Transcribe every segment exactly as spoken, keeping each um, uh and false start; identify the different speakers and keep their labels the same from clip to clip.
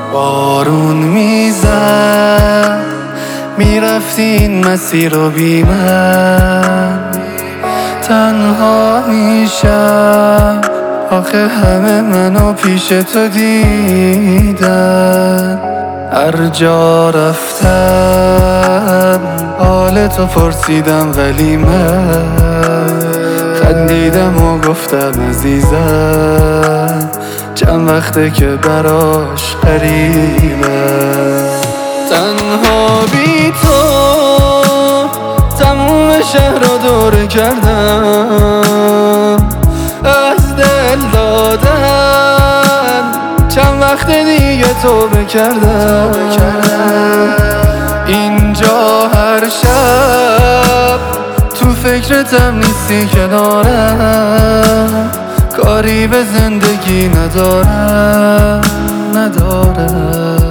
Speaker 1: بارون میزد میرفتی این مسیر رو بی من، تنها میشم آخه همه منو پیش تو دیدن. هر جا رفتم حال تو پرسیدم ولی من خندیدم و گفتم عزیزم چند وقته که براش غریبم. تنها بی تو تموم شهر رو دور کردم، از دل دادن چند وقت دیگه توبه کردم. اینجا هر شب تو فکرتم نیستی کنارم، کاری به زندگی ندارم ندارم.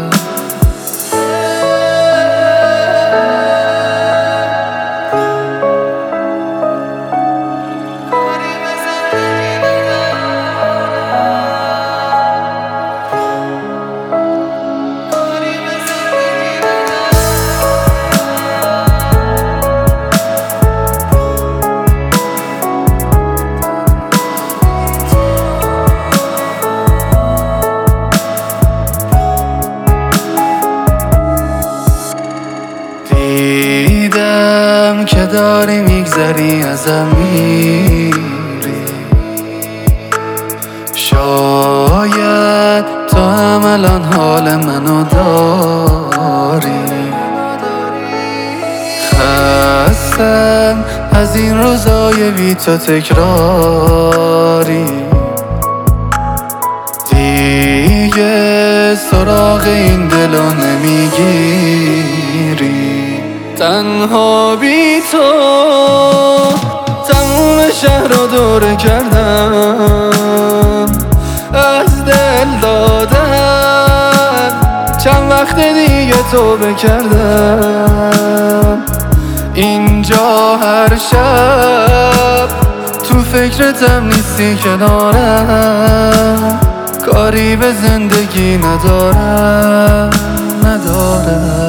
Speaker 1: دیدم که داری میگذری ازم میری، شاید تو هم الان حال منو داری. خستم از این روزای بی تو تکراری، دیگه سراغ این دلو نمیگیری. تنها بی تو تموم شهر رو دور کردم، از دل دادن چند وقت دیگه توبه کردم. اینجا هر شب تو فکرتم نیستی کنارم، کاری به زندگی ندارم ندارم.